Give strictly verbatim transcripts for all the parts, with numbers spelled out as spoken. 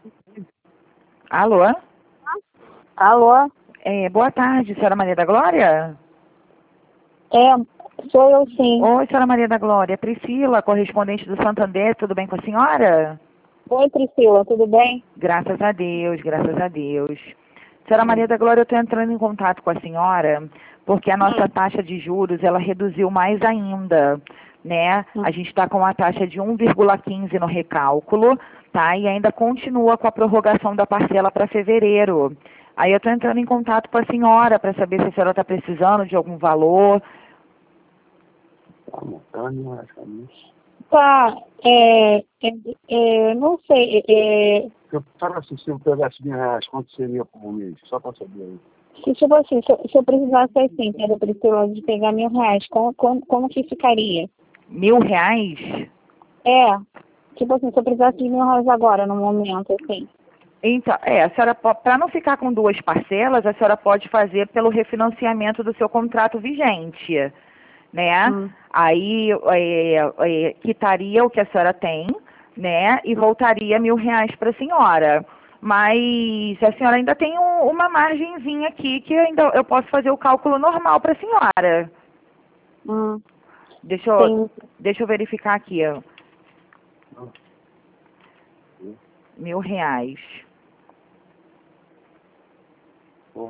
Alô? Alô? É, boa tarde, senhora Maria da Glória? É, sou eu sim. Oi, senhora Maria da Glória. Priscila, correspondente do Santander, tudo bem com a senhora? Oi, Priscila, tudo bem? Graças a Deus, graças a Deus. Senhora Maria da Glória, eu estou entrando em contato com a senhora porque a nossa Hum. taxa de juros, ela reduziu mais ainda, né? Hum. A gente está com uma taxa de um vírgula quinze no recálculo, tá? E ainda continua com a prorrogação da parcela para fevereiro. Aí eu estou entrando em contato com a senhora para saber se a senhora está precisando de algum valor. Tá montando, acho que Tá, é, é, é, não sei, é, eu estava assistindo, pegasse mil reais, quanto seria por mês? Só para saber aí. se, tipo assim, se, eu- se eu precisasse assim, era Priscila, de pegar mil reais, como, como, como que ficaria? Mil reais? É, tipo assim, se eu precisasse de mil reais agora, no momento, assim. Então, é, a senhora, para não ficar com duas parcelas, a senhora pode fazer pelo refinanciamento do seu contrato vigente, né? Hum. Aí é, é, quitaria o que a senhora tem, né? E voltaria mil reais para a senhora. Mas a senhora ainda tem um, uma margenzinha aqui que ainda eu posso fazer o cálculo normal para a senhora. Hum. Deixa eu, Tem, deixa eu verificar aqui. Ó. Mil reais. Pô.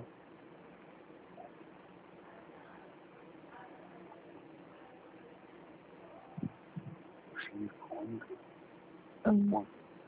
Tá bom.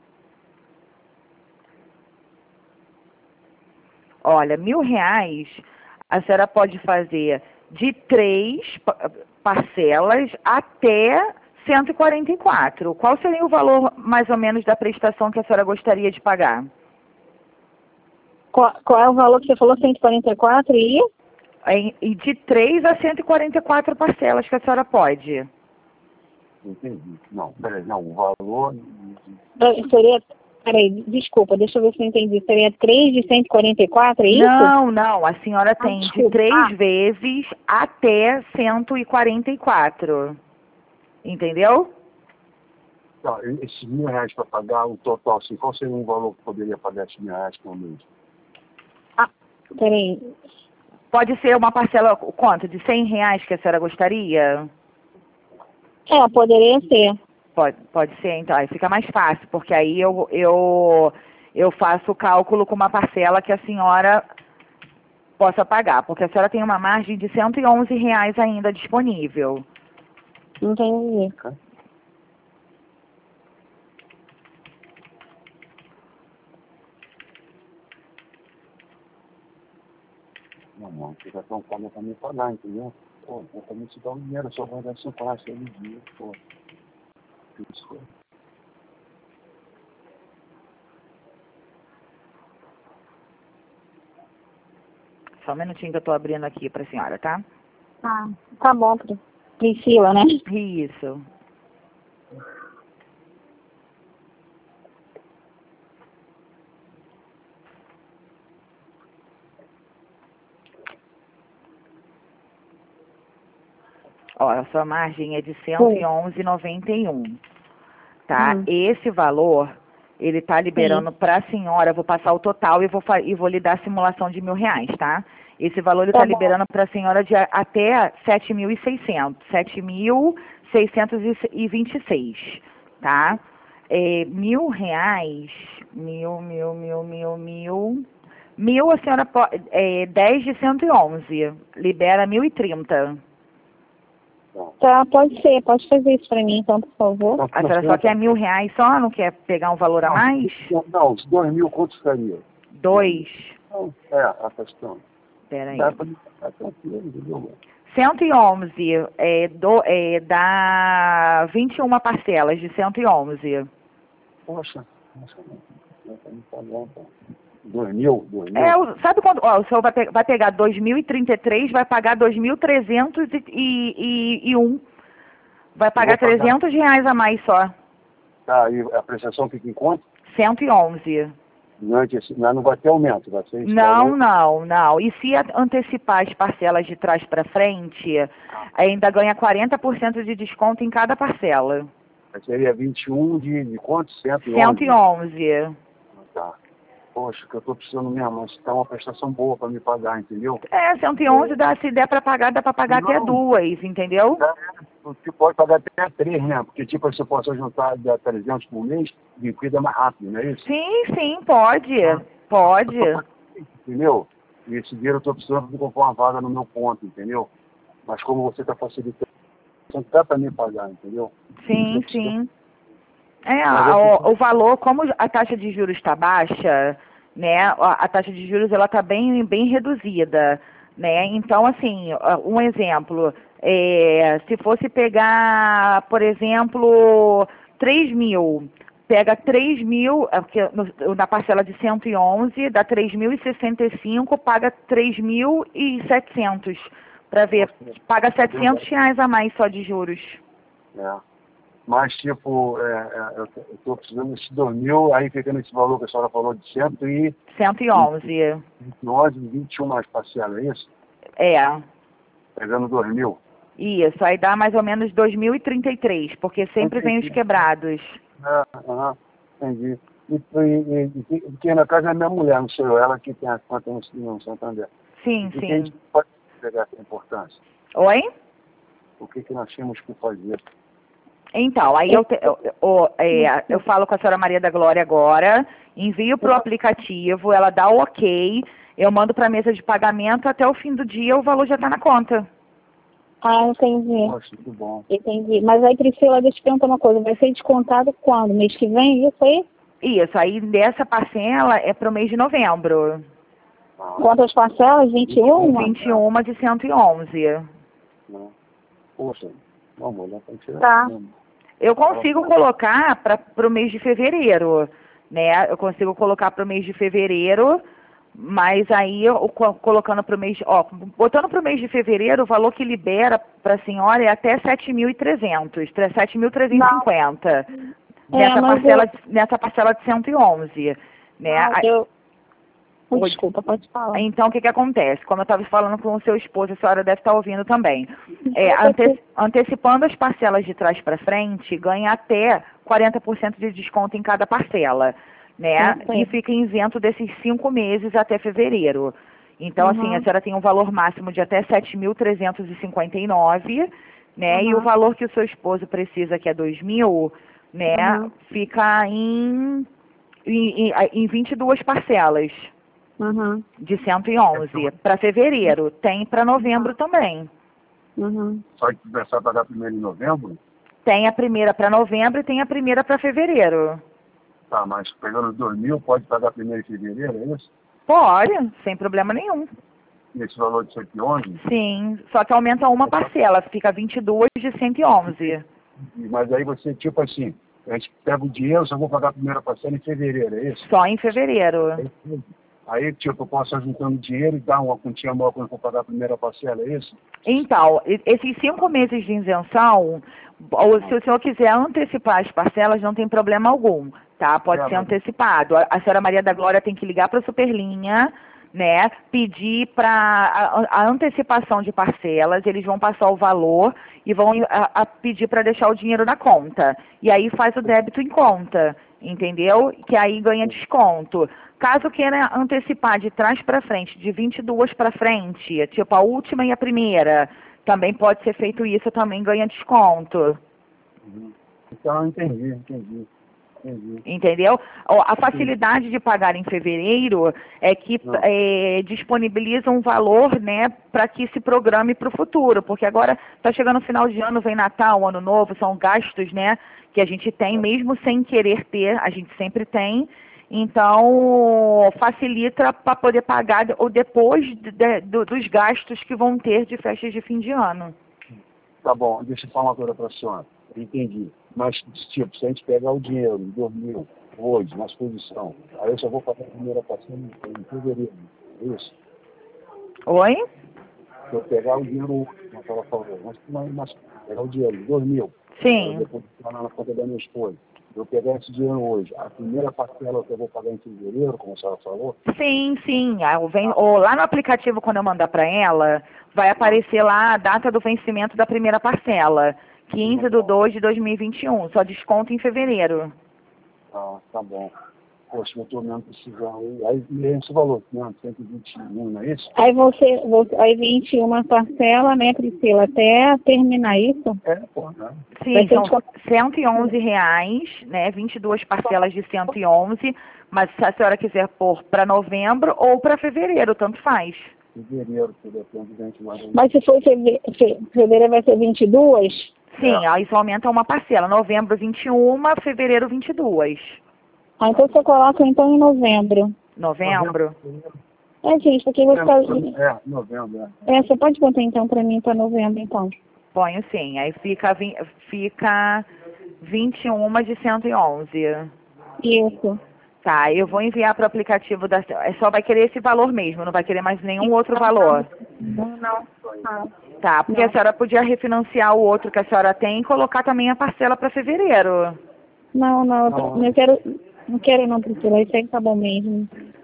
Olha, mil reais a senhora pode fazer de três pa- parcelas até cento e quarenta e quatro. Qual seria o valor mais ou menos da prestação que a senhora gostaria de pagar? qual, qual é o valor que você falou, cento e quarenta e quatro e? Em- E de três a cento e quarenta e quatro parcelas que a senhora pode. Entendi. Não, peraí, não, o valor. Eh, Seria, peraí, desculpa, deixa eu ver se eu entendi. Seria três de cento e quarenta e quatro, é isso? Não, não, a senhora Ah, tem de desculpa. três Ah. vezes até cento e quarenta e quatro. Entendeu? Tá, esses mil reais para pagar o total, assim, qual seria um valor que poderia pagar esses mil reais por mês? Ah, peraí. Pode ser uma parcela, quanto? De cem reais que a senhora gostaria? É, poderia ser. Pode, pode ser, então. Aí fica mais fácil, porque aí eu, eu, eu faço o cálculo com uma parcela que a senhora possa pagar. Porque a senhora tem uma margem de cento e onze reais ainda disponível. Entendi. Não, não, porque já estão pagando para me pagar, entendeu? Pô, eu também te dá um dinheiro, só vai dar cinco reais todo dia, pô. Isso. Só um minutinho que eu estou abrindo aqui para a senhora, tá? Ah, tá bom, Pri- Priscila, né? Isso. Ó, a sua margem é de cento e onze reais e noventa e um, tá? Hum. Esse valor, ele tá liberando para a senhora, vou passar o total e vou, fa- e vou lhe dar a simulação de mil reais, tá? Esse valor ele Tá tá bom. liberando para a senhora de a- até sete mil e seiscentos, sete mil seiscentos e vinte e seis, tá? É, mil reais, mil, mil, mil, mil, mil, mil a senhora pode, é, dez de cento e onze, libera mil e trinta. Tá, pode ser. Pode fazer isso pra mim, então, por favor. A senhora só quer mil reais só? Não quer pegar um valor a mais? Não, não, os dois mil, quanto ficaria? Dois. Não, é, a questão. Peraí. Dá para ficar tranquilo, entendeu? cento e onze, é, do, é, dá vinte e uma parcelas de cento e onze. Poxa, nossa, não tá me pagando, pô. Dois mil, dois mil? É, o- sabe quando, ó, o senhor vai, pe- vai pegar dois mil e trinta e três, vai pagar dois mil trezentos e um. Vai pagar Vou pagar. trezentos reais a mais só. Tá, e a prestação fica em conta? cento e onze. Durante esse, não, não vai ter aumento, vai ser esse Não, valor? não, não. E se a- antecipar as parcelas de trás para frente, ainda ganha quarenta por cento de desconto em cada parcela. Seria vinte e um de, de quanto? cento e onze? cento e onze. Tá. Poxa, que eu tô precisando mesmo, mas tá uma prestação boa para me pagar, entendeu? É, cento e onze, dá, se der para pagar, dá para pagar Não. até duas, entendeu? É, você pode pagar até três, né? Porque, tipo, se eu posso juntar de trezentos por mês, liquida mais rápido, não é isso? Sim, sim, pode. Ah. Pode. Entendeu? E esse dinheiro eu tô precisando de comprar uma vaga no meu ponto, entendeu? Mas como você tá facilitando, você dá para me pagar, entendeu? Sim, sim. É, Mas a- eu o, o valor, como a taxa de juros está baixa, né? A, a taxa de juros ela está bem, bem reduzida, né? Então, assim, ó, um exemplo, é, se fosse pegar, por exemplo, três mil, pega três mil, é, porque no- na parcela de cento e onze, dá três mil e sessenta e cinco, paga três mil e setecentos, para ver, paga setecentos reais a mais só de juros. É. Mas, tipo, é, é, eu estou precisando desses dois mil, aí fica nesse valor que a senhora falou de cento e cento e onze. vinte e um mais parcela, é isso? É, Pegando dois mil. isso. Aí dá mais ou menos dois mil e trinta e três, porque sempre vem os quebrados. Ah, aham, entendi. E, e, e, e porque na casa é minha mulher, não sou eu, ela que tem a conta no, no Santander. Sim, O que, que a sim. gente pode pegar essa importância? Oi? O que, que nós temos que fazer? Então, aí eu, te, eu, eu, é, eu falo com a senhora Maria da Glória agora, envio para o aplicativo, ela dá o ok, eu mando para a mesa de pagamento, até o fim do dia o valor já está na conta. Ah, entendi. Poxa, que bom. Entendi. Mas aí, Priscila, deixa eu te perguntar uma coisa. Vai ser descontado quando? Mês que vem? Isso aí? Isso, aí dessa parcela é para o mês de novembro. Ah, Quantas parcelas? vinte e um? vinte e um de cento e onze. não. Poxa, vamos olhar para tirar. Tá. Eu consigo colocar para o mês de fevereiro, né? Eu consigo colocar para o mês de fevereiro, mas aí eu co- colocando para o mês, ó, botando para o mês de fevereiro, o valor que libera para a senhora é até sete mil e trezentos, sete mil trezentos e cinquenta, nessa mas parcela, eu- nessa parcela de cento e onze, né? Não, A- eu... Oi. Desculpa, pode falar. Então, o que que acontece? Como eu estava falando com o seu esposo, a senhora deve estar ouvindo também. É, ante- antecipando as parcelas de trás para frente, ganha até quarenta por cento de desconto em cada parcela, né? Sim, sim. E fica isento desses cinco meses até fevereiro. Então, assim, a Uhum. senhora tem um valor máximo de até sete mil trezentos e cinquenta e nove, né? E o Uhum. valor que o seu esposo precisa, que é dois mil, né? Uhum. Fica em, em, em, em vinte e duas parcelas Uhum. de cento e onze para fevereiro. Tem para novembro também. Uhum. Só que começar a pagar primeiro em novembro? Tem a primeira para novembro e tem a primeira para fevereiro. Tá, mas pegando dois mil, pode pagar primeiro em fevereiro, é isso? Pode, sem problema nenhum. Nesse valor de cento e onze? Sim, só que aumenta uma parcela, fica vinte e duas de cento e onze. Mas aí você, tipo assim, a gente pega o dinheiro, só vou pagar a primeira parcela em fevereiro, é isso? Só em fevereiro. Aí, tipo, eu posso ir juntando dinheiro e dar uma quantia maior quando eu for pagar a primeira parcela, é isso? Então, e- esses cinco meses de isenção, ou se o senhor quiser antecipar as parcelas, não tem problema algum, tá? Pode É, ser mas- antecipado. A, a senhora Maria da Glória tem que ligar para a Superlinha, né? Pedir para a, a antecipação de parcelas, eles vão passar o valor e vão a, a pedir para deixar o dinheiro na conta. E aí faz o débito em conta, entendeu? Que aí ganha desconto. Caso queira antecipar de trás para frente, de vinte e duas para frente, tipo a última e a primeira, também pode ser feito isso, também ganha desconto. Uhum. Então, eu entendi, entendi, entendi. Entendeu? Ó, a facilidade de pagar em fevereiro é que Não. é, disponibiliza um valor, né, para que se programe para o futuro, porque agora está chegando o final de ano, vem Natal, Ano Novo, são gastos, né, que a gente tem, mesmo sem querer ter, a gente sempre tem. Então, facilita para poder pagar ou depois de, de, do, dos gastos que vão ter de festas de fim de ano. Tá bom, deixa eu falar uma coisa para a senhora. Entendi. Mas, tipo, se a gente pegar o dinheiro, dois mil, hoje, na exposição, aí eu só vou pagar a primeira parcela em fevereiro, é isso? Oi? Se eu pegar o dinheiro hoje, como ela falou, mas, mas, mas pegar o dinheiro, dois mil, Sim. eu depositar lá na conta da minha esposa. Eu pegar esse dinheiro hoje, a primeira parcela que eu vou pagar em fevereiro, como a senhora falou, Sim, sim. Ah, o ven- o- lá no aplicativo, quando eu mandar para ela, vai aparecer lá a data do vencimento da primeira parcela. quinze de dois de dois mil e vinte e um. Só desconto em fevereiro. ah, tá bom. poxa, eu estou mesmo precisando. Aí me lembra esse valor, né? cento e vinte e um, não é isso? Aí você, você aí vinte e uma parcela, né, Priscila, até terminar isso? É, pô, né? Sim, são cento e onze reais, né? vinte e duas parcelas de cento e onze, mas se a senhora quiser pôr para novembro ou para fevereiro, tanto faz. Fevereiro, que depende de gente mais. Mas se for feve- fe- fevereiro vai ser vinte e duas? Sim, É. aí só aumenta uma parcela. Novembro vinte e um, fevereiro vinte e dois. Ah, então você coloca então em novembro. Novembro? É, gente, porque você tá... É, novembro, é. É, você pode botar então para mim para novembro, então. Ponho sim. Aí fica, vi- fica vinte e um de cento e onze. Isso. Tá, eu vou enviar para o aplicativo da... é só vai querer esse valor mesmo, não vai querer mais nenhum outro valor. Não, não. Ah, Tá, porque não. a senhora podia refinanciar o outro que a senhora tem e colocar também a parcela para fevereiro. Não, não, eu Não. não quero, não quero não, Priscila, isso aí tá bom mesmo.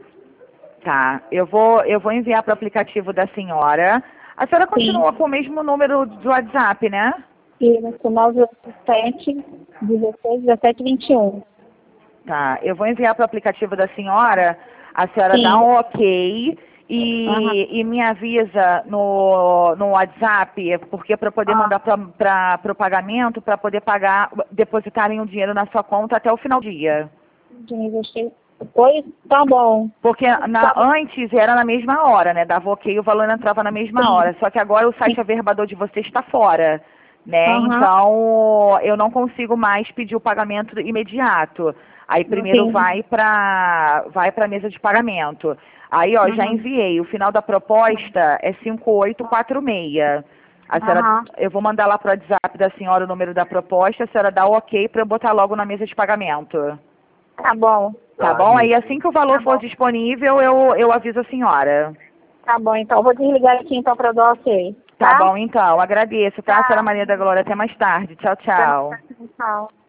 Tá, eu vou, eu vou enviar para o aplicativo da senhora. A senhora continua com o mesmo número do WhatsApp, né? Isso, nove oito sete, dezesseis, dezessete, vinte e um. Tá, eu vou enviar para o aplicativo da senhora, a senhora Sim. dá um ok e, Aham. e me avisa no, no WhatsApp, porque para poder Ah. mandar para o pagamento, para poder pagar, depositarem o dinheiro na sua conta até o final do dia. Pois, tá bom. Porque na, antes era na mesma hora, né? Dava ok e o valor entrava na mesma Sim. hora. Só que agora o site averbador de você está fora, né? Aham. Então eu não consigo mais pedir o pagamento imediato. Aí primeiro Entendi. vai para vai para a mesa de pagamento. Aí, ó, já Aham. enviei. O final da proposta é cinco oito quatro seis. A senhora, Aham. eu vou mandar lá pro WhatsApp da senhora o número da proposta, a senhora dá o ok para eu botar logo na mesa de pagamento. Tá bom. Tá Tá, bom? Aí isso. assim que o valor Tá for bom. disponível, eu, eu aviso a senhora. Tá bom, então. Vou desligar aqui então pra dar ok. Tá, bom, então. Agradeço, tá, Tá. senhora Maria da Glória? Até mais tarde. Tchau, tchau. Tchau.